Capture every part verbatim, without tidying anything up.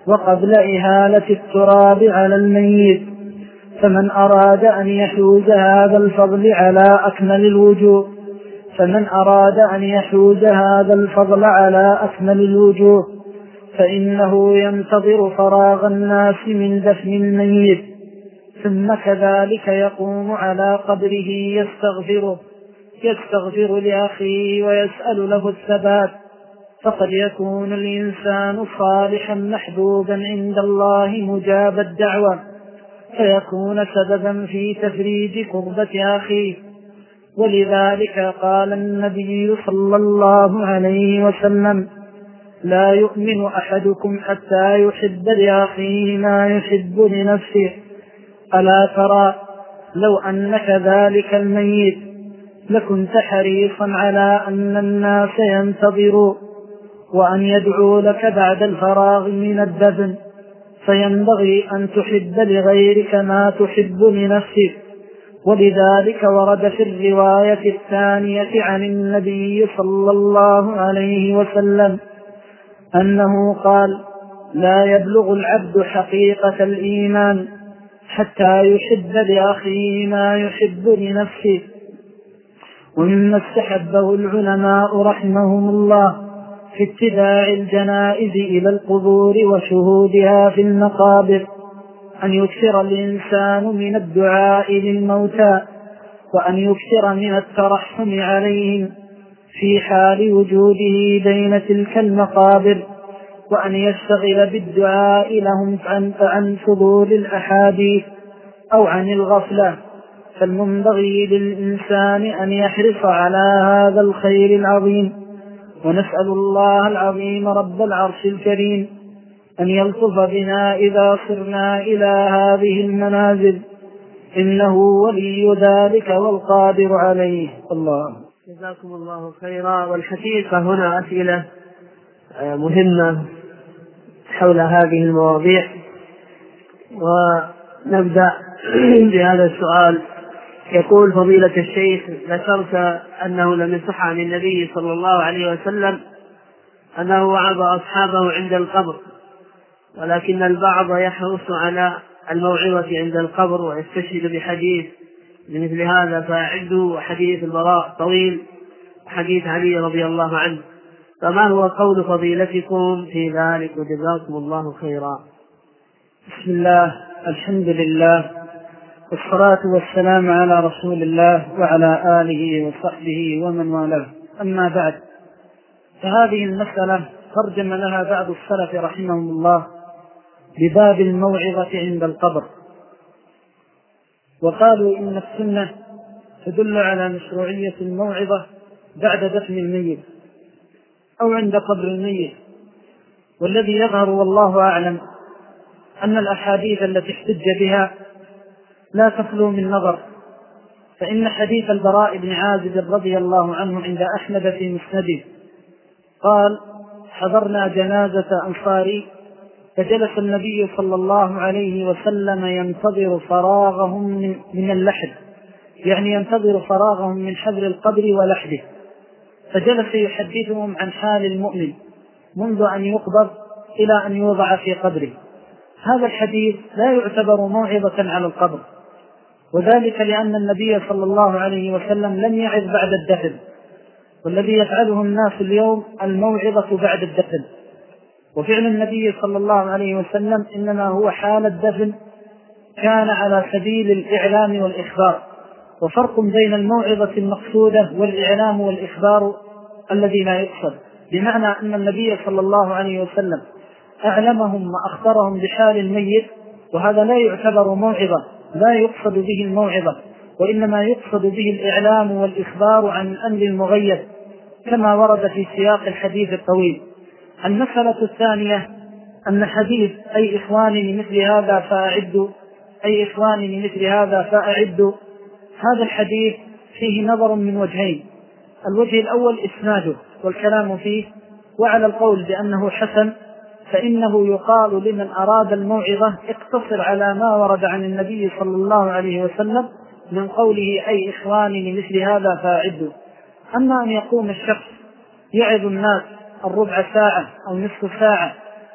وقبل إهالة التراب على الميت، فمن أراد أن يحوز هذا الفضل على أكمل الوجوه فمن أراد أن يحوز هذا الفضل على أكمل الوجوه فإنه ينتظر فراغ الناس من دفن الميت، ثم كذلك يقوم على قبره يستغفره يستغفر لأخيه ويسأل له الثبات، فقد يكون الإنسان صالحا محبوبا عند الله مجاب الدعوة، فيكون سببا في تفريج كربة أخيه. ولذلك قال النبي صلى الله عليه وسلم: لا يؤمن أحدكم حتى يحب لأخيه ما يحب لنفسه. ألا ترى لو أنك ذلك الميت لكنت حريصا على أن الناس ينتظروا وأن يدعوا لك بعد الفراغ من الدفن، فينبغي أن تحب لغيرك ما تحب لنفسك. ولذلك ورد في الرواية الثانية عن النبي صلى الله عليه وسلم أنه قال: لا يبلغ العبد حقيقة الإيمان حتى يحب لأخيه ما يحب لنفسه. ومما استحبه العلماء رحمهم الله في اتباع الجنائز إلى القبور وشهودها في المقابر أن يكثر الإنسان من الدعاء للموتى، وأن يكثر من الترحم عليهم في حال وجوده بين تلك المقابر، وأن يشتغل بالدعاء لهم عن فضول الأحاديث أو عن الغفلة. فالمنبغي للإنسان أن يحرص على هذا الخير العظيم، ونسأل الله العظيم رب العرش الكريم أن يلطف بنا إذا صرنا إلى هذه المنازل، إنه ولي ذلك والقادر عليه. الله. جزاكم الله خيرا. والحقيقة هنا أسئلة مهمة حول هذه المواضيع، ونبدأ بهذا السؤال. يقول فضيلة الشيخ: ذكرت أنه لم يصح عن النبي صلى الله عليه وسلم أنه وعظ أصحابه عند القبر، ولكن البعض يحرص على الموعظة عند القبر ويستشهد بحديث مثل هذا، فأعدوا حديث البراء طويل وحديث علي رضي الله عنه، فما هو قول فضيلتكم في ذلك؟ وجزاكم الله خيرا. بسم الله، الحمد لله، والصلاة والسلام على رسول الله وعلى آله وصحبه ومن والاه. أما بعد، فهذه المسألة ترجم لها بعض السلف رحمهم الله بباب الموعظة عند القبر، وقالوا إن السنة تدل على مشروعية الموعظة بعد دفن الميت أو عند قبر الميت. والذي يظهر والله أعلم أن الأحاديث التي احتج بها لا تخلو من نظر، فإن حديث البراء بن عازب رضي الله عنه عند أحمد في مسنده قال: حضرنا جنازة أنصاري فجلس النبي صلى الله عليه وسلم ينتظر فراغهم من اللحد، يعني ينتظر فراغهم من حفر القبر ولحده، فجلس يحدثهم عن حال المؤمن منذ أن يقبض إلى أن يوضع في قبره. هذا الحديث لا يعتبر موعظة على القبر، وذلك لأن النبي صلى الله عليه وسلم لم يعظ بعد الدفن، والذي يفعله الناس اليوم الموعظة بعد الدفن. وفعل النبي صلى الله عليه وسلم إنما هو حال الدفن كان على سبيل الإعلام والإخبار، وفرق بين الموعظة المقصودة والإعلام والإخبار الذي لا يقصد، بمعنى أن النبي صلى الله عليه وسلم أعلمهم وأخبرهم بحال الميت، وهذا لا يعتبر موعظة، لا يقصد به الموعظة، وإنما يقصد به الإعلام والإخبار عن الأمر المغيب كما ورد في سياق الحديث الطويل. المسألة الثانية أن حديث أي إخواني لمثل هذا فأعدوا أي إخواني لمثل هذا فأعدوا هذا الحديث فيه نظر من وجهين: الوجه الأول إسناده والكلام فيه، وعلى القول بأنه حسن فإنه يقال لمن أراد الموعظة اقتصر على ما ورد عن النبي صلى الله عليه وسلم من قوله أي إخواني لمثل هذا فأعدوا. أما أن يقوم الشخص يعظ الناس الربع ساعة أو نصف ساعة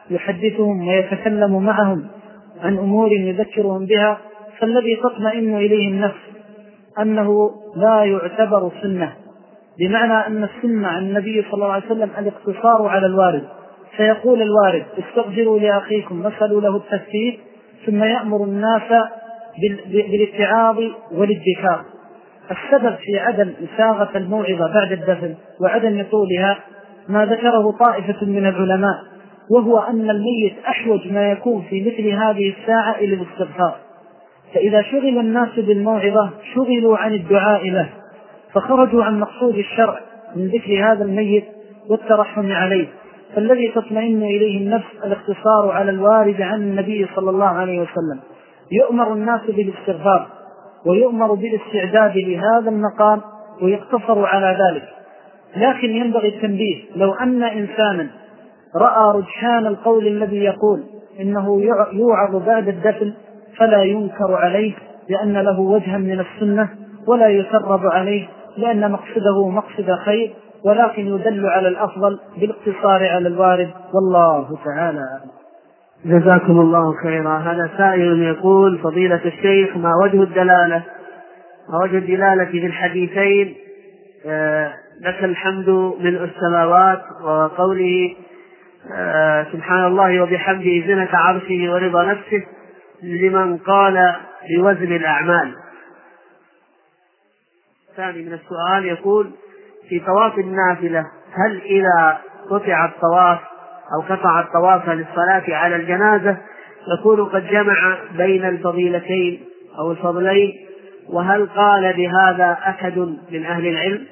يحدثهم ويتكلم معهم عن أمور يذكرهم بها، فالذي تطمئن إليه النفس أنه لا يعتبر سنة، بمعنى أن السنة عن النبي صلى الله عليه وسلم الاقتصار على الوارد، فيقول الوارد استغفروا لأخيكم واسألوا له التثبيت، ثم يأمر الناس بالاتعاظ والادكار. السبب في عدم إساغة الموعظة بعد الدفن وعدم طولها ما ذكره طائفة من العلماء، وهو أن الميت أحوج ما يكون في مثل هذه الساعة إلى الاستغفار، فإذا شغل الناس بالموعظة شغلوا عن الدعاء له، فخرجوا عن مقصود الشرع من ذكر هذا الميت والترحم عليه. فالذي تطمئن إليه النفس الاقتصار على الوارد عن النبي صلى الله عليه وسلم. يؤمر الناس بالاستغفار ويؤمر بالاستعداد لهذا المقام ويقتصر على ذلك، لكن ينبغي التنبيه لو أن إنسانا رأى رجحان القول الذي يقول إنه يوعظ بعد الدفن فلا ينكر عليه لأن له وجها من السنة، ولا يسرب عليه لأن مقصده مقصد خير، ولكن يدل على الأفضل بالاقتصار على الوارد، والله تعالى. جزاكم الله خيرا. هذا سائل يقول فضيلة الشيخ ما وجه الدلالة ما وجه الدلالة في الحديثين آه لك الحمد ملء السماوات وقوله آه سبحان الله وبحمده زنة عرشه ورضا نفسه لمن قال بوزن الأعمال؟ ثاني من السؤال يقول في طواف النافلة هل إذا قطع الطواف أو قطع الطواف للصلاة على الجنازة يكون قد جمع بين الفضيلتين أو الفضلين، وهل قال بهذا أحد من أهل العلم؟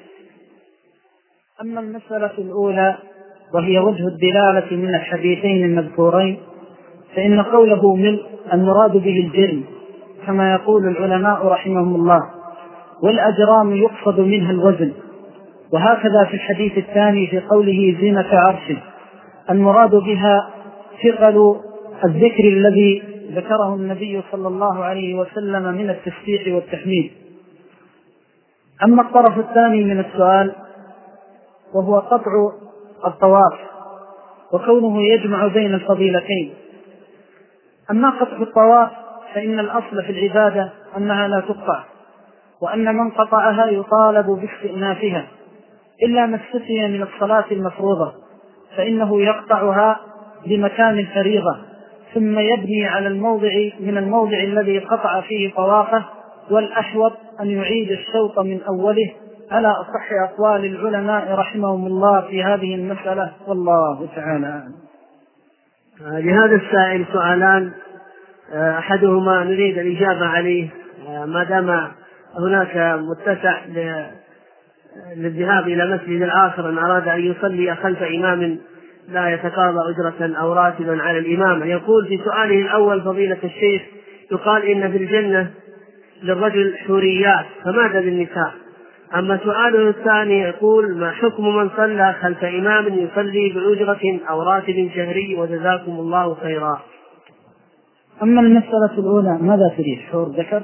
أما المسألة الأولى وهي وجه الدلالة من الحديثين المذكورين، فإن قوله ملء المراد به الجرم كما يقول العلماء رحمهم الله، والأجرام يقصد منها الوزن. وهكذا في الحديث الثاني في قوله زينة عرشه المراد بها ثقل الذكر الذي ذكره النبي صلى الله عليه وسلم من التسبيح والتحميد. أما الطرف الثاني من السؤال وهو قطع الطواف وكونه يجمع بين الفضيلتين، أما قطع الطواف فإن الأصل في العبادة أنها لا تقطع، وأن من قطعها يطالب باستئنافها، إلا ما استثني من الصلاة المفروضة فإنه يقطعها بمكان الفريضة ثم يبني على الموضع من الموضع الذي قطع فيه طوافه، والأحوط أن يعيد الشوط من أوله على أصح أقوال العلماء رحمهم الله في هذه المسألة، والله تعالى. لهذا السائل سؤالان، أحدهما نريد الإجابة عليه ما دام هناك متسع للذهاب إلى مسجد الآخر أن أراد أن يصلي خلف إمام لا يتقاضى أجرة أو راتبا على الإمام. يقول في سؤاله الأول فضيلة الشيخ يقال إن في الجنة للرجل حوريات فماذا بالنساء؟ أما سؤاله الثاني يقول ما حكم من صلى خلف إمام يصلي بأجرة أو راتب شهري وجزاكم الله خيرا. أما المسألة الأولى ماذا تريد حور ذكر؟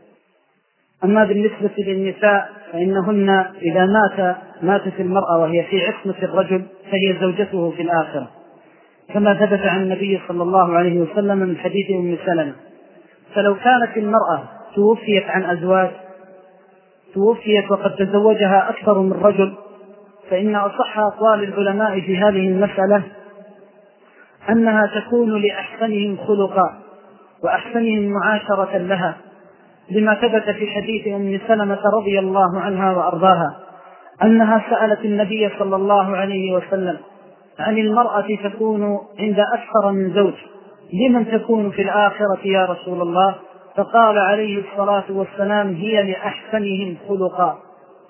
أما بالنسبة للنساء فإنهن إذا مات ماتت المرأة وهي في عصمة الرجل فهي زوجته في الآخرة، كما ثبت عن النبي صلى الله عليه وسلم من حديث أم سلمة. فلو كانت المرأة توفيت عن أزواج توفيت وقد تزوجها أكثر من رجل، فإن أصح أقوال العلماء في هذه المسألة أنها تكون لأحسنهم خلقا وأحسنهم معاشرة لها، لما ثبت في حديث أم سلمة رضي الله عنها وأرضاها أنها سألت النبي صلى الله عليه وسلم عن المرأة تكون عند أكثر من زوج لمن تكون في الآخرة يا رسول الله؟ فقال عليه الصلاة والسلام هي لأحسنهم خلقا.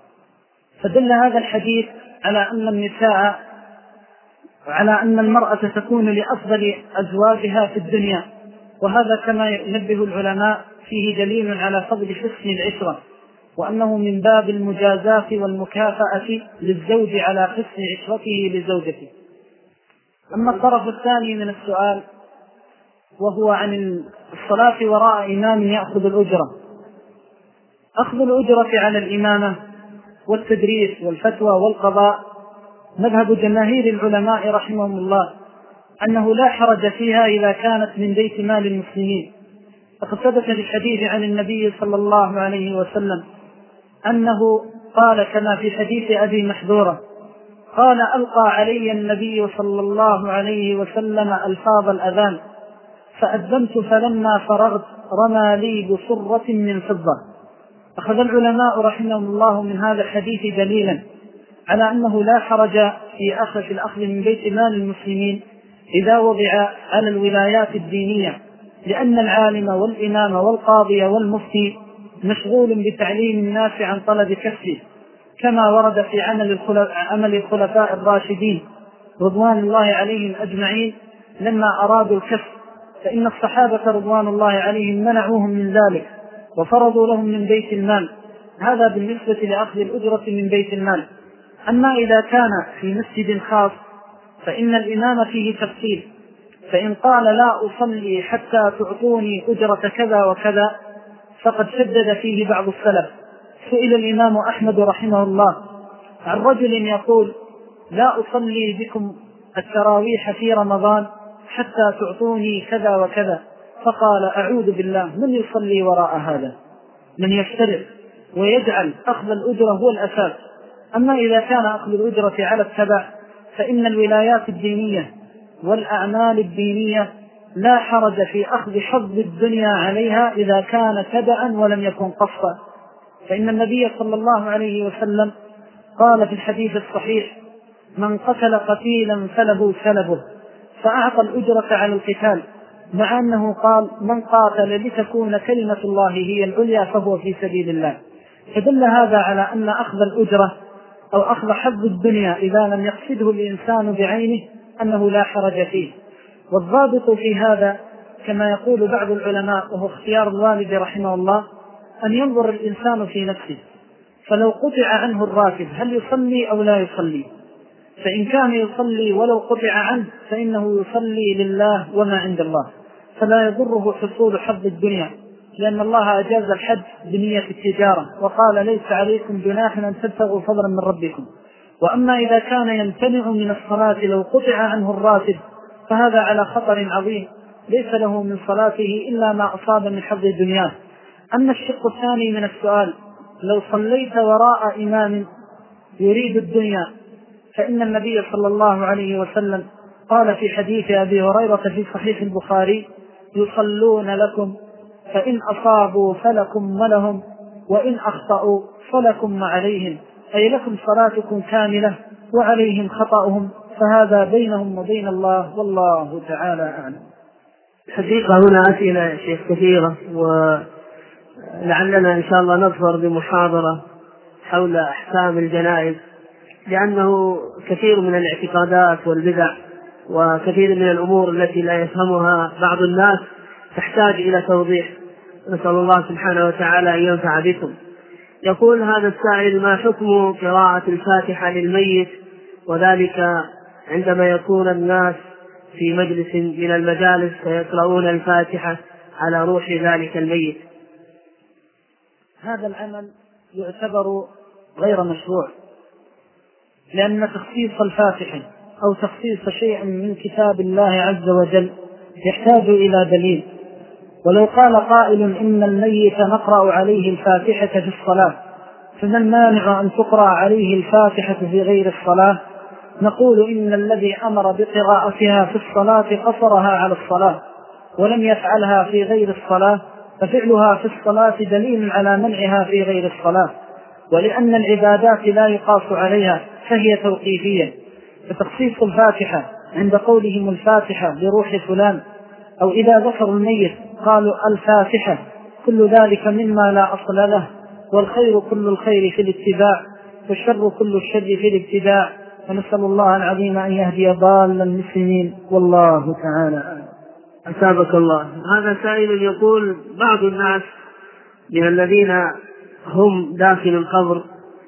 فدل هذا الحديث على أن النساء على أن المرأة تكون لأفضل أزواجها في الدنيا، وهذا كما ينبه العلماء فيه دليل على فضل حسن العشرة، وأنه من باب المجازاة والمكافأة للزوج على حسن عشرته لزوجته. أما الطرف الثاني من السؤال وهو عن الصلاة وراء إمام يأخذ الأجرة، أخذ الأجرة على الإمامة والتدريس والفتوى والقضاء مذهب جماهير العلماء رحمهم الله، أنه لا حرج فيها إذا كانت من بيت مال المسلمين. فقد ثبت في الحديث عن النبي صلى الله عليه وسلم أنه قال كما في حديث أبي محذورة قال: ألقى علي النبي صلى الله عليه وسلم ألفاظ الأذان فأذنت فلما فرغت رمى لي بصرة من فضة. أخذ العلماء رحمهم الله من هذا الحديث دليلا على أنه لا حرج في أخذ في الأخذ من بيت مال المسلمين إذا وضع على الولايات الدينية، لأن العالم والإمام والقاضي والمفتي مشغول بتعليم الناس عن طلب كسبه، كما ورد في عمل الخلفاء الراشدين رضوان الله عليهم أجمعين لما أرادوا الكسب، فإن الصحابة رضوان الله عليهم منعوهم من ذلك وفرضوا لهم من بيت المال. هذا بالنسبة لأخذ الأجرة من بيت المال. أما إذا كان في مسجد خاص فإن الإمام فيه تفصيل، فإن قال لا أصلي حتى تعطوني أجرة كذا وكذا فقد شدد فيه بعض السلف. سئل الإمام أحمد رحمه الله عن رجل يقول: لا أصلي بكم التراويح في رمضان حتى تعطوني كذا وكذا، فقال: أعوذ بالله، من يصلي وراء هذا؟ من يشترط ويجعل أخذ الأجرة هو الأساس. أما إذا كان أخذ الأجرة على التبع فإن الولايات الدينية والأعمال الدينية لا حرج في أخذ حظ الدنيا عليها إذا كان تبعا ولم يكن قصا، فإن النبي صلى الله عليه وسلم قال في الحديث الصحيح: من قتل قتيلا فله سلبه، فأعطى الأجرة على القتال، مع أنه قال: من قاتل لتكون كلمة الله هي العليا فهو في سبيل الله. فدل هذا على أن أخذ الأجرة أو أخذ حظ الدنيا إذا لم يقصده الإنسان بعينه أنه لا حرج فيه. والضابط في هذا كما يقول بعض العلماء وهو اختيار الوالد رحمه الله أن ينظر الإنسان في نفسه، فلو قطع عنه الراتب هل يصلي أو لا يصلي؟ فإن كان يصلي ولو قطع عنه فإنه يصلي لله وما عند الله، فلا يضره حصول حظ الدنيا، لأن الله أجاز الحج بنية التجارة وقال: ليس عليكم جناح أن تبتغوا فضلا من ربكم. وأما إذا كان يمتنع من الصلاة لو قطع عنه الراتب فهذا على خطر عظيم، ليس له من صلاته إلا ما أصاب من حظ الدنيا. أما الشق الثاني من السؤال: لو صليت وراء إمام يريد الدنيا، فإن النبي صلى الله عليه وسلم قال في حديث أبي هريرة في صحيح البخاري: يصلون لكم فإن أصابوا فلكم ولهم وإن أخطأوا فلكم وعليهم، أي لكم صلاتكم كاملة وعليهم خطأهم، فهذا بينهم وبين الله، والله تعالى أعلم. حقيقة هنا أسئلة شيخ كثيرة، ولعلنا إن شاء الله نظفر بمحاضرة حول أحكام الجنائز، لأنه كثير من الاعتقادات والبدع وكثير من الأمور التي لا يفهمها بعض الناس تحتاج إلى توضيح. نسأل الله سبحانه وتعالى أن ينفع بكم. يقول هذا السائل: ما حكم قراءة الفاتحة للميت، وذلك عندما يكون الناس في مجلس من المجالس فيقرؤون الفاتحة على روح ذلك الميت؟ هذا العمل يعتبر غير مشروع، لأن تخصيص الفاتحة أو تخصيص شيء من كتاب الله عز وجل يحتاج إلى دليل. ولو قال قائل إن الميت نقرأ عليه الفاتحة في الصلاة، فما المانع أن تقرأ عليه الفاتحة في غير الصلاة؟ نقول إن الذي أمر بقراءتها في الصلاة قصرها على الصلاة ولم يفعلها في غير الصلاة، ففعلها في الصلاة دليل على منعها في غير الصلاة. ولأن العبادات لا يقاس عليها فهي توقيفية، فتخصيص الفاتحة عند قولهم الفاتحة لروح فلان، أو إذا ذكروا الميت قالوا الفاتحة، كل ذلك مما لا أصل له. والخير كل الخير في الاتباع، والشر كل الشر في الابتداع. ونسأل الله العظيم أن يهدي ضال المسلمين، والله تعالى أعلم. أثابك الله. هذا سائل يقول: بعض الناس من الذين هم داخل القبر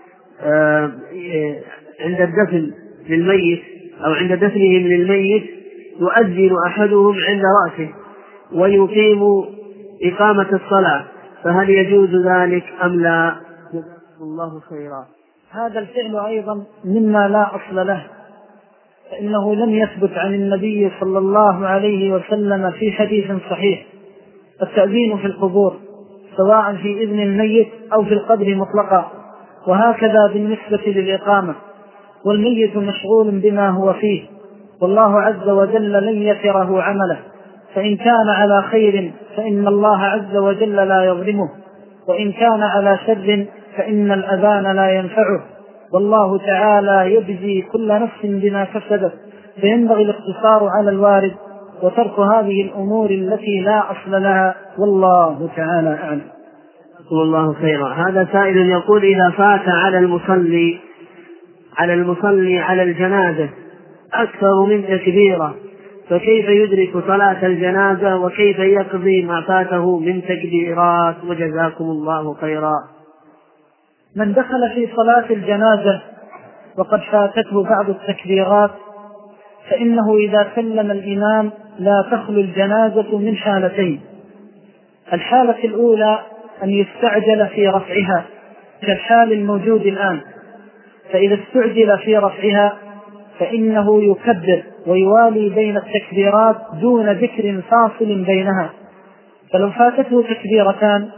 عند الدفن للميت أو عند دفنهم للميت يؤذن أحدهم عند رأسه ويقيم إقامة الصلاة، فهل يجوز ذلك أم لا؟ جزاكم الله خيرا. هذا الفعل أيضا مما لا أصل له، فإنه لم يثبت عن النبي صلى الله عليه وسلم في حديث صحيح التأذين في القبور، سواء في إذن الميت أو في القبر مطلقا. وهكذا بالنسبة للإقامة، والميت مشغول بما هو فيه، والله عز وجل لن يتره عمله، فإن كان على خير فإن الله عز وجل لا يظلمه، وإن كان على شر فإن الأذان لا ينفعه، والله تعالى يجزي كل نفس بما كسبت. فينبغي الاقتصار على الوارد وترك هذه الأمور التي لا أصل لها، والله تعالى أعلم. جزاكم الله خيرا. هذا سائل يقول: إذا فات على المصلي على المصلي على الجنازة أكثر من تكبيرة، فكيف يدرك صلاة الجنازة وكيف يقضي ما فاته من تكبيرات؟ وجزاكم الله خيرا. من دخل في صلاة الجنازة وقد فاتته بعض التكبيرات فإنه إذا سلم الإمام لا تخلو الجنازة من حالتين: الحالة الأولى أن يستعجل في رفعها كالحال الموجود الآن، فإذا استعجل في رفعها فإنه يكبر ويوالي بين التكبيرات دون ذكر فاصل بينها. فلو فاتته تكبيرتان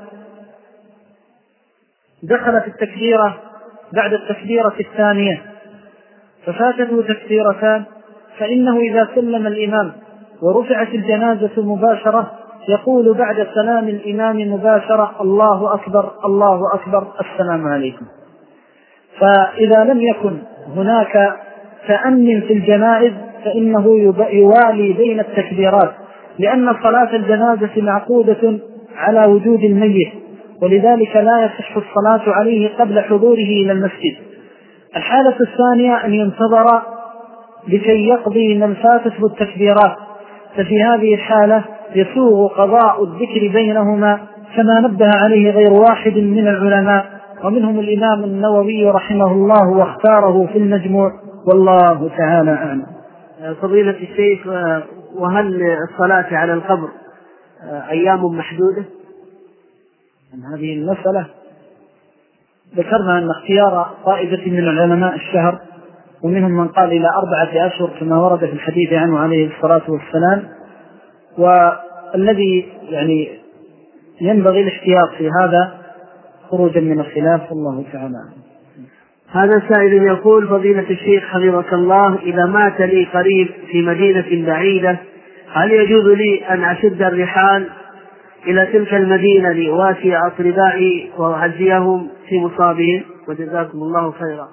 دخل في التكبيرة بعد التكبيرة الثانية ففاتته تكبيرتان، فإنه إذا سلم الإمام ورفعت الجنازة مباشرة يقول بعد سلام الإمام مباشرة: الله أكبر الله أكبر السلام عليكم. فإذا لم يكن هناك تأمن في الجنائز فإنه يوالي بين التكبيرات، لأن صلاة الجنازة معقودة على وجود الميت، ولذلك لا يصح الصلاة عليه قبل حضوره إلى المسجد. الحالة الثانية أن ينتظر لكي يقضي من فاتته التكبيرات، ففي هذه الحالة يسوغ قضاء الذكر بينهما كما نبه عليه غير واحد من العلماء، ومنهم الإمام النووي رحمه الله واختاره في المجموع، والله تعالى أعلم. فضيلة الشيخ، وهل الصلاة على القبر أيام محدودة؟ عن هذه المسألة ذكرنا أن اختيار طائفة من العلماء الشهر، ومنهم من قال إلى أربعة أشهر كما ورد في الحديث عنه عليه الصلاة والسلام. والذي يعني ينبغي الاحتياط في هذا خروجا من الخلاف، والله تعالى. هذا سائل يقول: فضيلة الشيخ حفظك الله، إذا مات لي قريب في مدينة بعيدة هل يجوز لي أن أشد الرحال إلى تلك المدينة لأواسي أقربائي وأعزيهم في مصابهم؟ وجزاكم الله خيرا.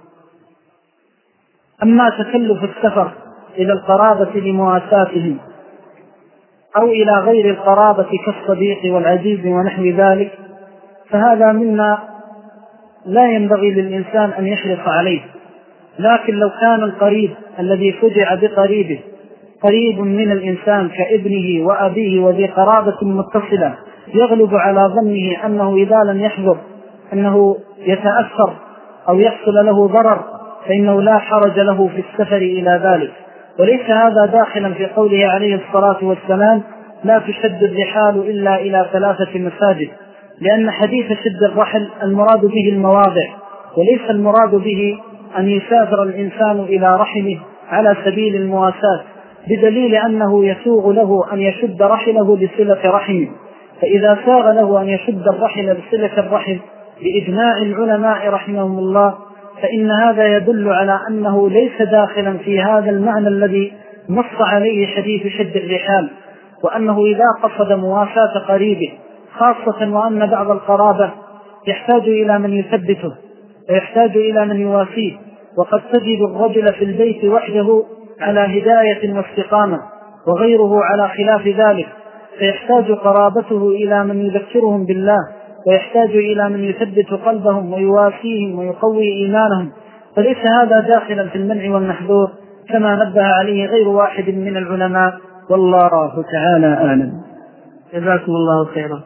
أما تكلف السفر إلى القرابة لمواساتهم أو إلى غير القرابة كالصديق والعزيز ونحو ذلك فهذا مما لا ينبغي للإنسان أن يحرص عليه، لكن لو كان القريب الذي فجع بقريبه قريب من الإنسان كابنه وأبيه وذي قرابة متصلة يغلب على ظنه أنه إذا لم يحضر أنه يتأثر أو يحصل له ضرر فإنه لا حرج له في السفر إلى ذلك. وليس هذا داخلا في قوله عليه الصلاة والسلام: لا تشد الرحال إلا إلى ثلاثة مساجد، لأن حديث شد الرحل المراد به المواضع، وليس المراد به أن يسافر الإنسان إلى رحمه على سبيل المواساة، بدليل أنه يسوغ له أن يشد رحله بصلة رحمه. فإذا ساغ له أن يشد الرحل بصلة الرحم بإجماع العلماء رحمهم الله فإن هذا يدل على أنه ليس داخلا في هذا المعنى الذي نص عليه حديث شد الرحال، وأنه إذا قصد مواساة قريبه، خاصة وأن بعض القرابة يحتاج إلى من يثبته ويحتاج إلى من يواسيه، وقد تجد الرجل في البيت وحده على هداية واستقامة وغيره على خلاف ذلك، فيحتاج قرابته إلى من يذكرهم بالله، ويحتاج إلى من يثبت قلبهم ويواسيهم ويقوي إيمانهم، فليس هذا داخلا في المنع والمحذور كما نبه عليه غير واحد من العلماء، والله تعالى أعلم. جزاكم الله خيرا.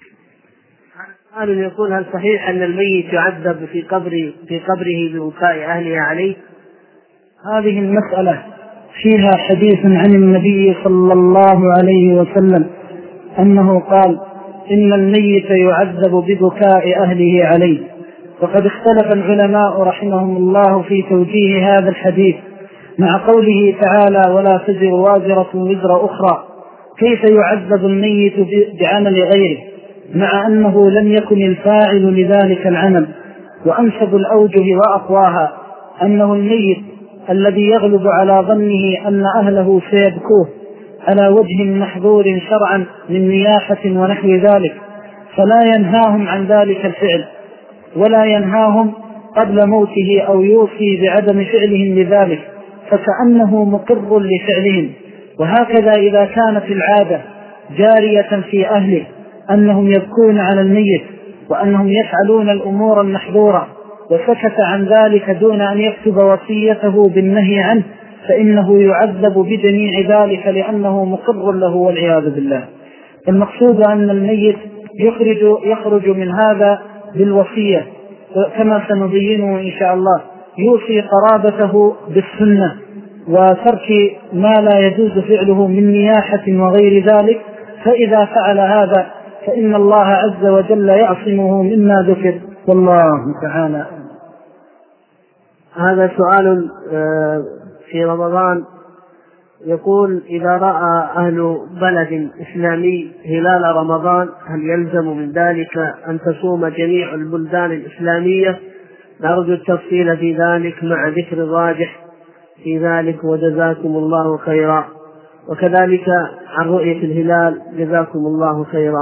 سؤال يقول: هل صحيح أن الميت يعذب في قبره في قبره ببكاء أهله عليه؟ هذه المسألة فيها حديث عن النبي صلى الله عليه وسلم أنه قال: إن الميت يعذب ببكاء أهله عليه. وقد اختلف العلماء رحمهم الله في توجيه هذا الحديث، مع قوله تعالى ولا تزر وازرة وزر أخرى، كيف يعذب الميت بعمل غيره مع أنه لم يكن الفاعل لذلك العمل؟ وأنسب الأوجه وأقواها أنه الميت الذي يغلب على ظنه أن أهله سيبكوه على وجه محظور شرعا من نياحة ونحو ذلك، فلا ينهاهم عن ذلك الفعل ولا ينهاهم قبل موته أو يوصي بعدم فعلهم لذلك، فكأنه مقر لفعلهم. وهكذا إذا كانت العادة جارية في أهله أنهم يبكون على الميت وأنهم يفعلون الأمور المحظورة وسكت عن ذلك دون أن يكتب وصيته بالنهي عنه، فإنه يعذب بجميع ذلك لأنه مقر له والعياذ بالله. المقصود أن الميت يخرج, يخرج من هذا بالوصية كما سنبينه إن شاء الله، يوصي قرابته بالسنة وترك ما لا يجوز فعله من نياحة وغير ذلك، فإذا فعل هذا فإن الله عز وجل يعصمه مما ذكر، والله تعالى. هذا سؤال في رمضان يقول: إذا رأى أهل بلد إسلامي هلال رمضان هل يلزم من ذلك أن تصوم جميع البلدان الإسلامية؟ نرجو التفصيل في ذلك مع ذكر الراجح في ذلك، وجزاكم الله خيرا. وكذلك عن رؤية الهلال جزاكم الله خيرا.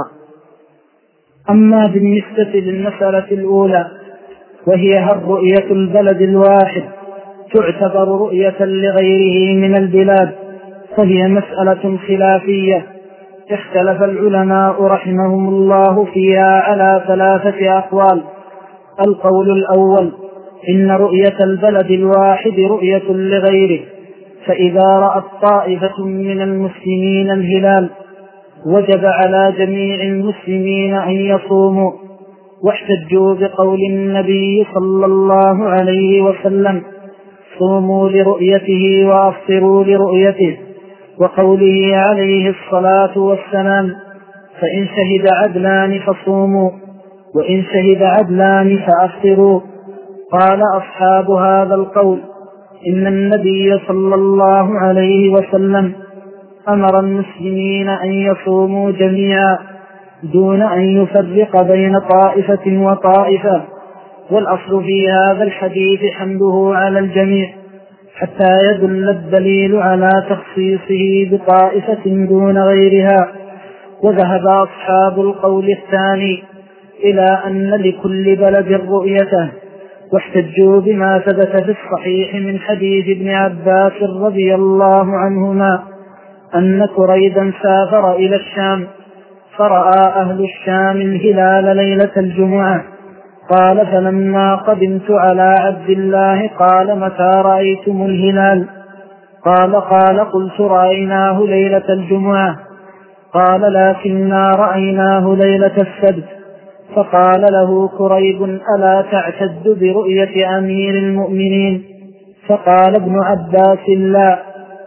أما بالنسبة للمسألة الأولى وهي هل رؤية البلد الواحد تعتبر رؤية لغيره من البلاد، فهي مسألة خلافية اختلف العلماء رحمهم الله فيها على ثلاثة أقوال. القول الأول: إن رؤية البلد الواحد رؤية لغيره، فإذا رأت طائفة من المسلمين الهلال وجب على جميع المسلمين أن يصوموا، واحتجوا بقول النبي صلى الله عليه وسلم: صوموا لرؤيته وأفطروا لرؤيته، وقوله عليه الصلاة والسلام: فإن شهد عدلان فصوموا، وإن شهد عدلان فأفطروا. قال أصحاب هذا القول: إن النبي صلى الله عليه وسلم أمر المسلمين أن يصوموا جميعا دون أن يفرق بين طائفة وطائفة، والأصل في هذا الحديث حمله على الجميع حتى يدل الدليل على تخصيصه بطائفة دون غيرها. وذهب أصحاب القول الثاني إلى أن لكل بلد رؤيته، واحتجوا بما ثبت في الصحيح من حديث ابن عباس رضي الله عنهما أن كريدا سافر إلى الشام فرأى أهل الشام الهلال ليلة الجمعة، قال: فلما قدمت على عبد الله قال: متى رأيتم الهلال؟ قال قال قلت: رأيناه ليلة الجمعة. قال: لكننا رأيناه ليلة السبت. فقال له كريب: ألا تعتد برؤية أمير المؤمنين؟ فقال ابن عباس: لا،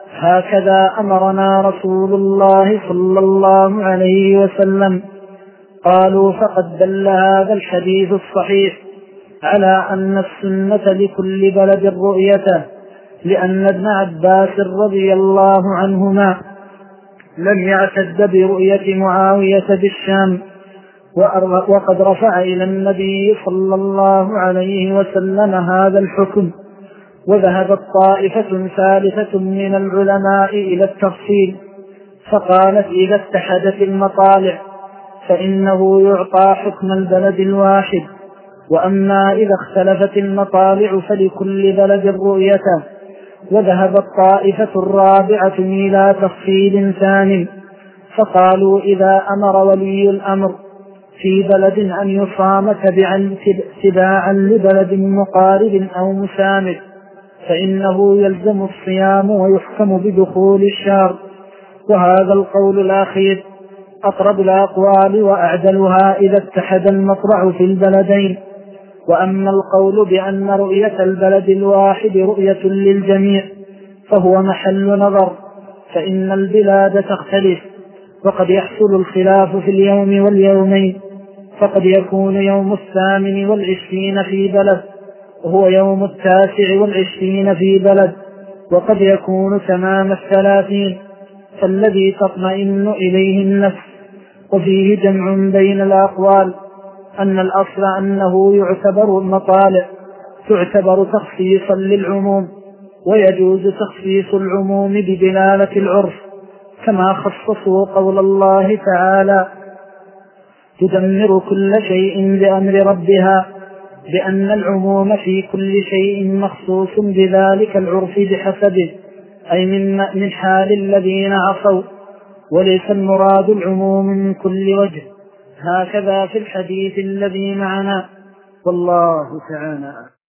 هكذا أمرنا رسول الله صلى الله عليه وسلم. قالوا: فقد دل هذا الحديث الصحيح على أن السنة لكل بلد رؤيته، لأن ابن عباس رضي الله عنهما لم يعتد برؤية معاوية بالشام، وقد رفع إلى النبي صلى الله عليه وسلم هذا الحكم. وذهبت طائفة ثالثة من العلماء إلى التفصيل، فقالت: إذا اتحدت المطالع فإنه يعطى حكم البلد الواحد، وأما إذا اختلفت المطالع فلكل بلد رؤيته. وذهبت طائفة الرابعة إلى تفصيل ثانٍ، فقالوا: إذا أمر ولي الأمر في بلد أن يصام تباعا لبلد مقارب أو مسامح فإنه يلزم الصيام ويحكم بدخول الشهر. وهذا القول الأخير أقرب الأقوال وأعدلها إذا اتحد المطلع في البلدين. وأما القول بأن رؤية البلد الواحد رؤية للجميع فهو محل نظر، فإن البلاد تختلف، وقد يحصل الخلاف في اليوم واليومين، فقد يكون يوم الثامن والعشرين في بلد وهو يوم التاسع والعشرين في بلد، وقد يكون تمام الثلاثين فالذي تطمئن إليه النفس. وفيه جمع بين الأقوال، أن الأصل أنه يعتبر المطالع تعتبر تخصيصا للعموم، ويجوز تخصيص العموم بدلالة العرف، كما خصصوا قول الله تعالى: تدمر كل شيء بأمر ربها، بأن العموم في كل شيء مخصوص بذلك العرف بحسبه، أي من حال الذين عصوا، وليس المراد العموم من كل وجه، هكذا في الحديث الذي معنا، والله تعالى.